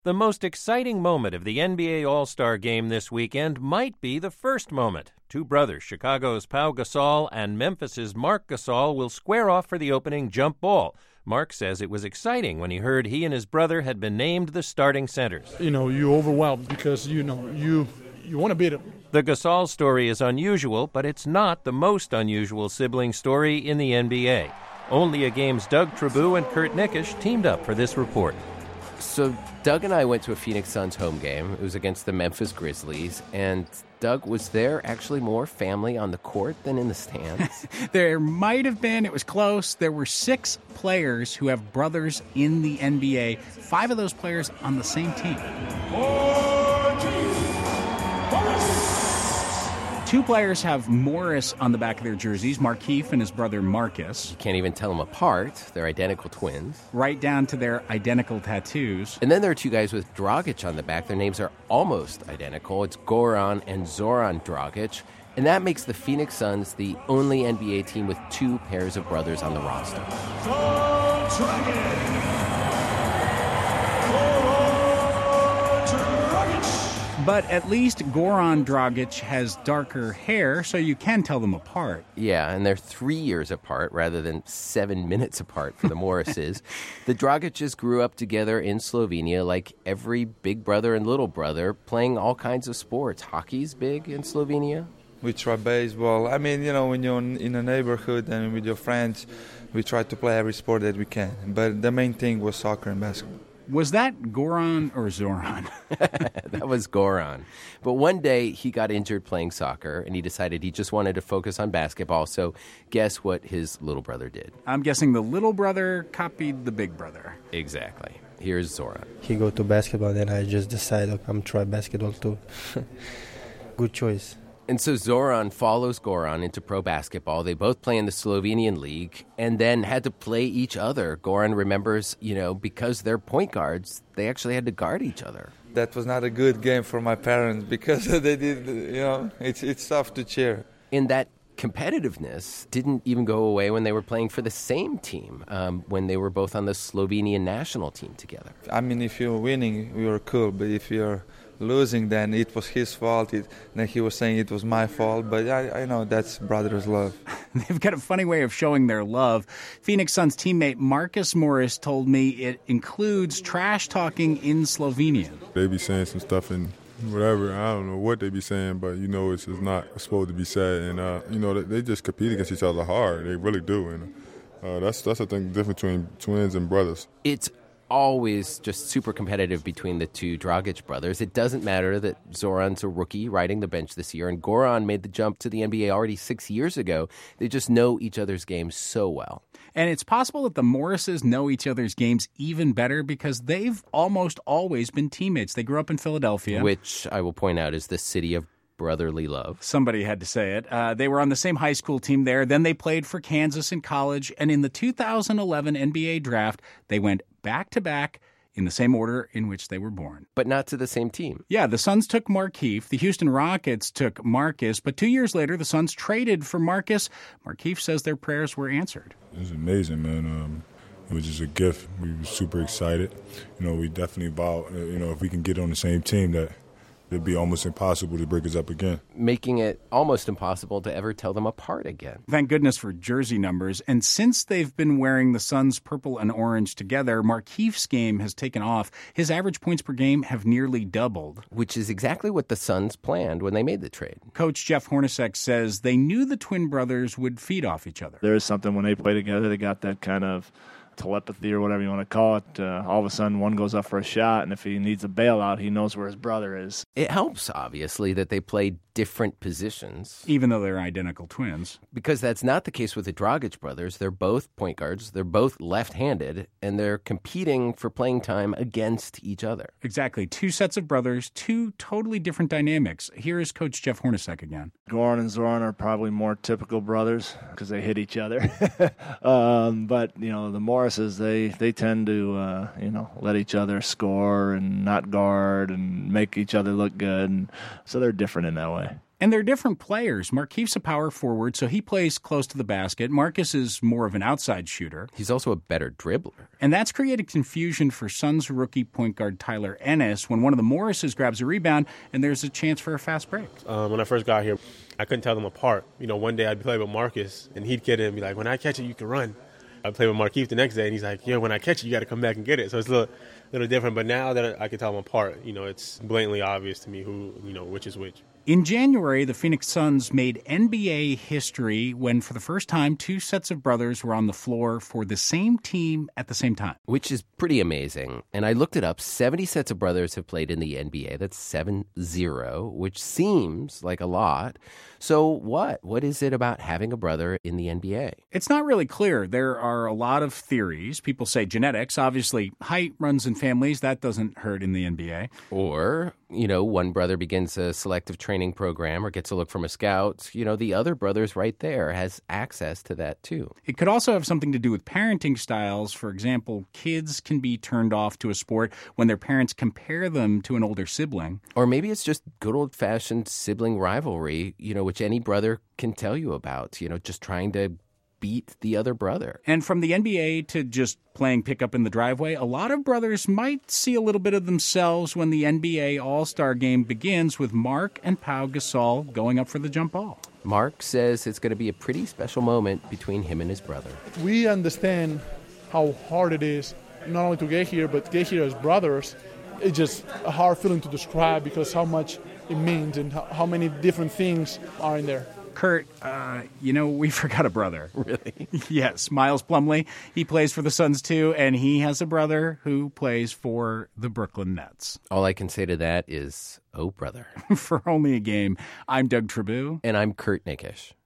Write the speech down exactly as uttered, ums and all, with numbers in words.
The most exciting moment of the N B A All-Star Game this weekend might be the first moment. Two brothers, Chicago's Pau Gasol and Memphis's Marc Gasol, will square off for the opening jump ball. Marc says it was exciting when he heard he and his brother had been named the starting centers. You know, you're overwhelmed because, you know, you you want to beat him. The Gasol story is unusual, but it's not the most unusual sibling story in the N B A. Only a Game's Doug Trabue and Kurt Nickish teamed up for this report. So Doug and I went to a Phoenix Suns home game. It was against the Memphis Grizzlies, and Doug, was there actually more family on the court than in the stands? There might have been. It was close. There were six players who have brothers in the N B A, five of those players on the same team. Two players have Morris on the back of their jerseys, Markieff and his brother Marcus. You can't even tell them apart. They're identical twins. Right down to their identical tattoos. And then there are two guys with Dragic on the back. Their names are almost identical. It's Goran and Zoran Dragic. And that makes the Phoenix Suns the only N B A team with two pairs of brothers on the roster. But at least Goran Dragic has darker hair, so you can tell them apart. Yeah, and they're three years apart rather than seven minutes apart for the Morrises. The Dragices grew up together in Slovenia like every big brother and little brother, playing all kinds of sports. Hockey's big in Slovenia. We try baseball. I mean, you know, when you're in a neighborhood and with your friends, we try to play every sport that we can. But the main thing was soccer and basketball. Was that Goran or Zoran? That was Goran. But one day he got injured playing soccer, and he decided he just wanted to focus on basketball. So guess what his little brother did? I'm guessing the little brother copied the big brother. Exactly. Here's Zoran. He go to basketball, then I just decided I'm try basketball too. Good choice. And so Zoran follows Goran into pro basketball. They both play in the Slovenian league and then had to play each other. Goran remembers, you know, because they're point guards, they actually had to guard each other. That was not a good game for my parents because they did, you know, it's it's tough to cheer. In that competitiveness didn't even go away when they were playing for the same team, um, when they were both on the Slovenian national team together. I mean, if you're winning, we were cool, but if you're losing, then it was his fault. It, then he was saying it was my fault. But I, I know that's brothers' love. They've got a funny way of showing their love. Phoenix Suns teammate Marcus Morris told me it includes trash talking in Slovenian. They be saying some stuff in whatever. I don't know what they be saying, but you know it's just not supposed to be said. And uh, you know they just compete against each other hard. They really do. And uh, that's that's I think difference between twins and brothers. It's always just super competitive between the two Dragic brothers. It doesn't matter that Zoran's a rookie riding the bench this year, and Goran made the jump to the N B A already six years ago. They just know each other's games so well. And it's possible that the Morrises know each other's games even better because they've almost always been teammates. They grew up in Philadelphia. Which, I will point out, is the city of brotherly love. Somebody had to say it. Uh, they were on the same high school team there. Then they played for Kansas in college. And in the two thousand eleven N B A draft, they went back-to-back in the same order in which they were born. But not to the same team. Yeah, the Suns took Markieff. The Houston Rockets took Marcus. But two years later, the Suns traded for Marcus. Markieff says their prayers were answered. It was amazing, man. Um, it was just a gift. We were super excited. You know, we definitely vowed, you know, if we can get on the same team, that it'd be almost impossible to break us up again. Making it almost impossible to ever tell them apart again. Thank goodness for jersey numbers. And since they've been wearing the Suns purple and orange together, Markieff's game has taken off. His average points per game have nearly doubled. Which is exactly what the Suns planned when they made the trade. Coach Jeff Hornacek says they knew the twin brothers would feed off each other. There is something when they play together, they got that kind of telepathy or whatever you want to call it. Uh, all of a sudden, one goes up for a shot, and if he needs a bailout, he knows where his brother is. It helps, obviously, that they play different positions. Even though they're identical twins. Because that's not the case with the Dragic brothers. They're both point guards. They're both left-handed, and they're competing for playing time against each other. Exactly. Two sets of brothers, two totally different dynamics. Here is Coach Jeff Hornacek again. Goran and Zoran are probably more typical brothers because they hit each other. um, but, you know, the Morrises, they, they tend to, uh, you know, let each other score and not guard and make each other look good. And so they're different in that way. And they're different players. Markieff's a power forward, so he plays close to the basket. Marcus is more of an outside shooter. He's also a better dribbler. And that's created confusion for Suns rookie point guard Tyler Ennis when one of the Morrises grabs a rebound and there's a chance for a fast break. Um, when I first got here, I couldn't tell them apart. You know, one day I'd play with Marcus, and he'd get it and be like, when I catch it, you can run. I'd play with Markieff the next day, and he's like, yeah, when I catch it, you got to come back and get it. So it's a little, little different. But now that I can tell them apart, you know, it's blatantly obvious to me who, you know, which is which. In January, the Phoenix Suns made N B A history when, for the first time, two sets of brothers were on the floor for the same team at the same time. Which is pretty amazing. And I looked it up. seventy sets of brothers have played in the N B A. That's seven zero, which seems like a lot. So what? What is it about having a brother in the N B A? It's not really clear. There are a lot of theories. People say genetics. Obviously, height runs in families. That doesn't hurt in the N B A. Or, you know, one brother begins a selective training program or gets a look from a scout. You know, the other brother's right there has access to that, too. It could also have something to do with parenting styles. For example, kids can be turned off to a sport when their parents compare them to an older sibling. Or maybe it's just good old-fashioned sibling rivalry, you know, which any brother can tell you about, you know, just trying to beat the other brother. And from the N B A to just playing pickup in the driveway, a lot of brothers might see a little bit of themselves when the N B A All-Star Game begins with Mark and Pau Gasol going up for the jump ball. Mark says it's going to be a pretty special moment between him and his brother. We understand how hard it is not only to get here, but get here as brothers. It's just a hard feeling to describe because how much it means and how, how many different things are in there. Kurt, uh, you know, we forgot a brother. Really? Yes, Miles Plumlee. He plays for the Suns, too, and he has a brother who plays for the Brooklyn Nets. All I can say to that is, oh, brother. For only a game, I'm Doug Trabue. And I'm Kurt Nikish.